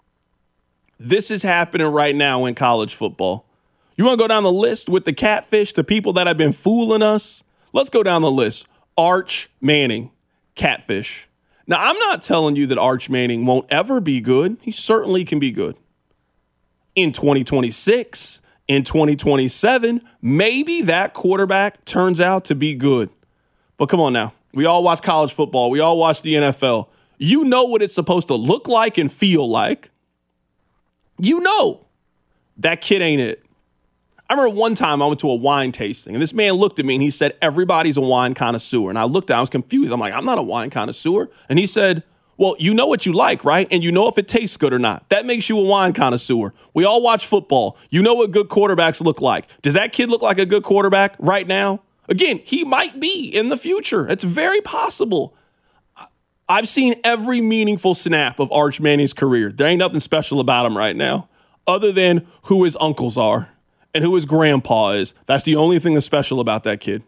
This is happening right now in college football. You want to go down the list with the catfish, the people that have been fooling us? Let's go down the list. Arch Manning, catfish. Now, I'm not telling you that Arch Manning won't ever be good. He certainly can be good. In 2026, in 2027, maybe that quarterback turns out to be good. But come on now. We all watch college football. We all watch the NFL. You know what it's supposed to look like and feel like. You know that kid ain't it. I remember one time I went to a wine tasting, and this man looked at me and he said, everybody's a wine connoisseur. And I looked at him, I was confused. I'm like, I'm not a wine connoisseur. And he said, well, you know what you like, right? And you know if it tastes good or not. That makes you a wine connoisseur. We all watch football. You know what good quarterbacks look like. Does that kid look like a good quarterback right now? Again, he might be in the future. It's very possible. I've seen every meaningful snap of Arch Manning's career. There ain't nothing special about him right now other than who his uncles are and who his grandpa is. That's the only thing that's special about that kid.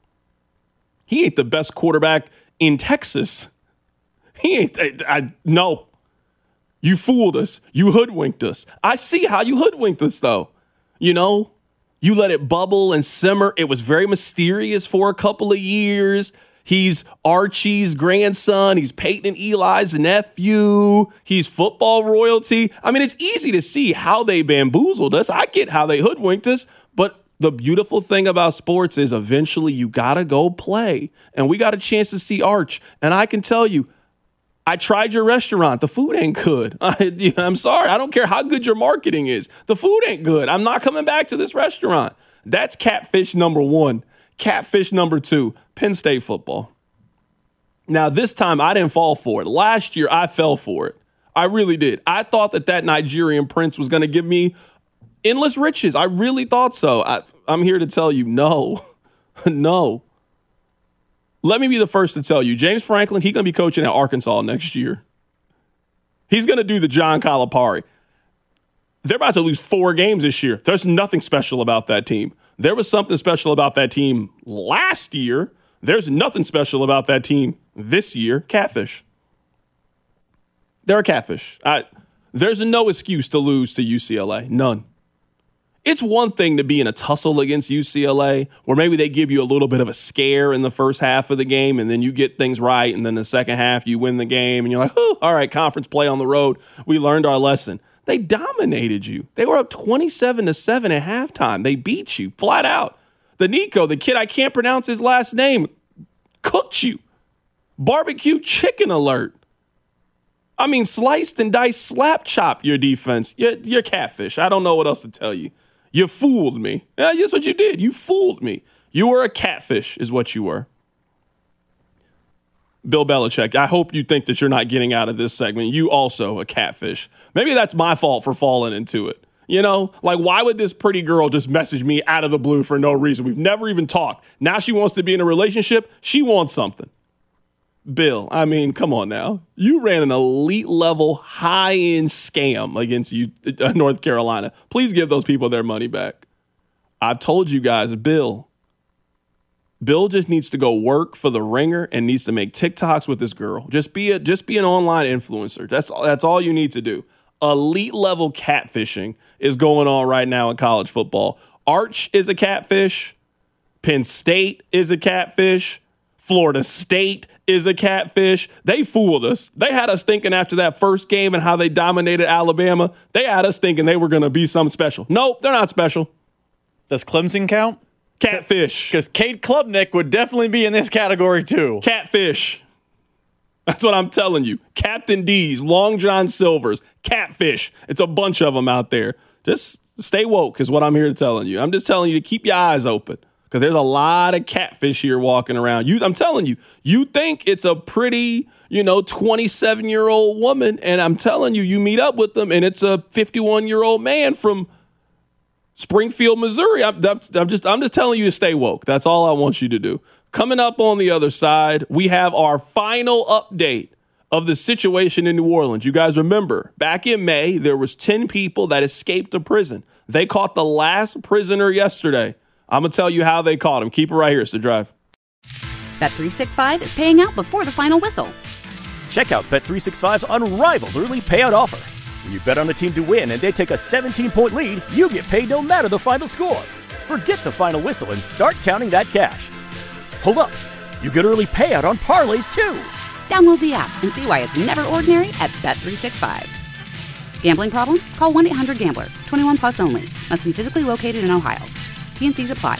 He ain't the best quarterback in Texas. He ain't. No. You fooled us. You hoodwinked us. I see how you hoodwinked us, though. You let it bubble and simmer. It was very mysterious for a couple of years. He's Archie's grandson. He's Peyton and Eli's nephew. He's football royalty. I mean, it's easy to see how they bamboozled us. I get how they hoodwinked us. But the beautiful thing about sports is eventually you got to go play. And we got a chance to see Arch. And I can tell you, I tried your restaurant. The food ain't good. I'm sorry. I don't care how good your marketing is. The food ain't good. I'm not coming back to this restaurant. That's catfish number one. Catfish number two, Penn State football. Now, this time I didn't fall for it. Last year, I fell for it. I really did. I thought that Nigerian prince was going to give me endless riches. I really thought so. I'm here to tell you, no. No. Let me be the first to tell you, James Franklin, he's going to be coaching at Arkansas next year. He's going to do the John Calipari. They're about to lose 4 games this year. There's nothing special about that team. There was something special about that team last year. There's nothing special about that team this year. Catfish. They're a catfish. There's no excuse to lose to UCLA. None. It's one thing to be in a tussle against UCLA where maybe they give you a little bit of a scare in the first half of the game and then you get things right and then the second half you win the game and you're like, oh, all right, conference play on the road. We learned our lesson. They dominated you. They were up 27-7 at halftime. They beat you flat out. The Nico, the kid I can't pronounce his last name, cooked you. Barbecue chicken alert. I mean, sliced and diced, slap chop your defense. You're catfish. I don't know what else to tell you. You fooled me. Yeah, that's what you did. You fooled me. You were a catfish is what you were. Bill Belichick, I hope you think that you're not getting out of this segment. You also a catfish. Maybe that's my fault for falling into it. You know, like, why would this pretty girl just message me out of the blue for no reason? We've never even talked. Now she wants to be in a relationship. She wants something. Bill, I mean, come on now. You ran an elite level, high-end scam against you, North Carolina. Please give those people their money back. I've told you guys, Bill just needs to go work for the Ringer and needs to make TikToks with this girl. Just be an online influencer. That's all you need to do. Elite level catfishing is going on right now in college football. Arch is a catfish. Penn State is a catfish. Florida State is a catfish. They fooled us. They had us thinking after that first game and how they dominated Alabama, they had us thinking they were going to be something special. Nope, they're not special. Does Clemson count? Catfish. Because Cade Klubnik would definitely be in this category too. Catfish. That's what I'm telling you. Captain D's, Long John Silver's, catfish. It's a bunch of them out there. Just stay woke is what I'm here to telling you. I'm just telling you to keep your eyes open. Because there's a lot of catfish here walking around. I'm telling you, you think it's a pretty, 27-year-old woman, and I'm telling you, you meet up with them, and it's a 51-year-old man from Springfield, Missouri. I'm just telling you to stay woke. That's all I want you to do. Coming up on the other side, we have our final update of the situation in New Orleans. You guys remember, back in May, there was 10 people that escaped a prison. They caught the last prisoner yesterday. I'm going to tell you how they caught him. Keep it right here. It's The Drive. Bet365 is paying out before the final whistle. Check out Bet365's unrivaled early payout offer. When you bet on a team to win and they take a 17-point lead, you get paid no matter the final score. Forget the final whistle and start counting that cash. Hold up. You get early payout on parlays, too. Download the app and see why it's never ordinary at Bet365. Gambling problem? Call 1-800-GAMBLER. 21 plus only. Must be physically located in Ohio. T&Cs apply.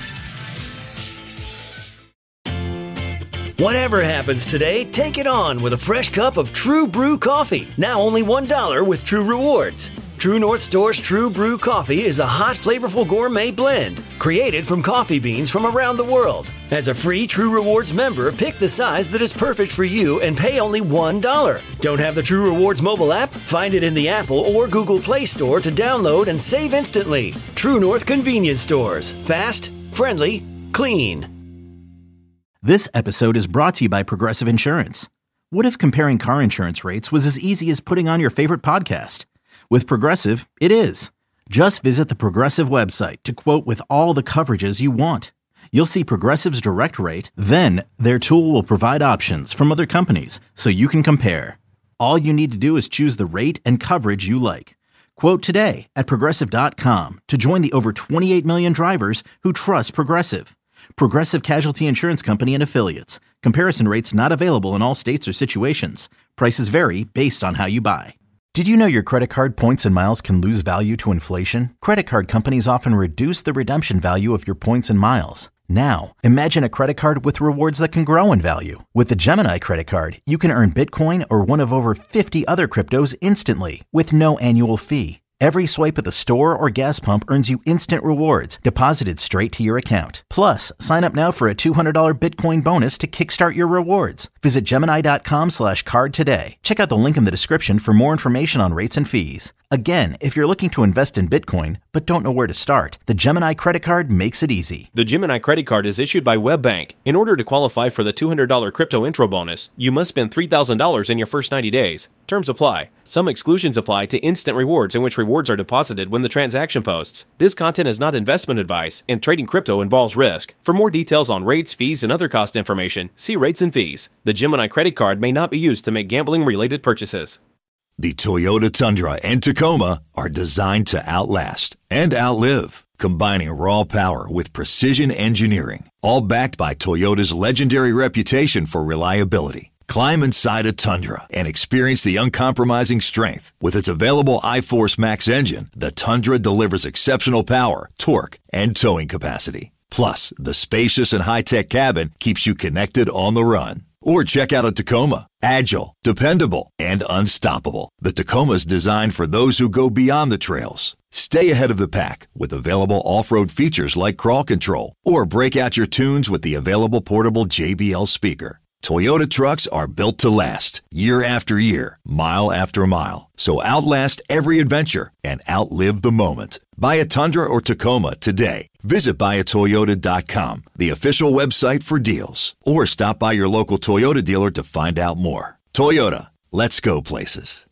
Whatever happens today, take it on with a fresh cup of True Brew coffee. Now only $1 with True Rewards. True North Store's True Brew coffee is a hot, flavorful gourmet blend created from coffee beans from around the world. As a free True Rewards member, pick the size that is perfect for you and pay only $1. Don't have the True Rewards mobile app? Find it in the Apple or Google Play Store to download and save instantly. True North Convenience Stores. Fast, friendly, clean. This episode is brought to you by Progressive Insurance. What if comparing car insurance rates was as easy as putting on your favorite podcast? With Progressive, it is. Just visit the Progressive website to quote with all the coverages you want. You'll see Progressive's direct rate, then their tool will provide options from other companies so you can compare. All you need to do is choose the rate and coverage you like. Quote today at Progressive.com to join the over 28 million drivers who trust Progressive. Progressive Casualty Insurance Company and Affiliates. Comparison rates not available in all states or situations. Prices vary based on how you buy. Did you know your credit card points and miles can lose value to inflation? Credit card companies often reduce the redemption value of your points and miles. Now, imagine a credit card with rewards that can grow in value. With the Gemini credit card, you can earn Bitcoin or one of over 50 other cryptos instantly with no annual fee. Every swipe at the store or gas pump earns you instant rewards deposited straight to your account. Plus, sign up now for a $200 Bitcoin bonus to kickstart your rewards. Visit Gemini.com/card today. Check out the link in the description for more information on rates and fees. Again, if you're looking to invest in Bitcoin but don't know where to start, the Gemini credit card makes it easy. The Gemini credit card is issued by WebBank. In order to qualify for the $200 crypto intro bonus, you must spend $3,000 in your first 90 days. Terms apply. Some exclusions apply to instant rewards in which rewards are deposited when the transaction posts. This content is not investment advice, and trading crypto involves risk. For more details on rates, fees, and other cost information, see rates and fees. The Gemini credit card may not be used to make gambling-related purchases. The Toyota Tundra and Tacoma are designed to outlast and outlive, combining raw power with precision engineering, all backed by Toyota's legendary reputation for reliability. Climb inside a Tundra and experience the uncompromising strength. With its available iForce Max engine, the Tundra delivers exceptional power, torque, and towing capacity. Plus, the spacious and high-tech cabin keeps you connected on the run. Or check out a Tacoma. Agile, dependable, and unstoppable. The Tacoma's designed for those who go beyond the trails. Stay ahead of the pack with available off-road features like crawl control, or break out your tunes with the available portable JBL speaker. Toyota trucks are built to last, year after year, mile after mile. So outlast every adventure and outlive the moment. Buy a Tundra or Tacoma today. Visit buyatoyota.com, the official website for deals. Or stop by your local Toyota dealer to find out more. Toyota, let's go places.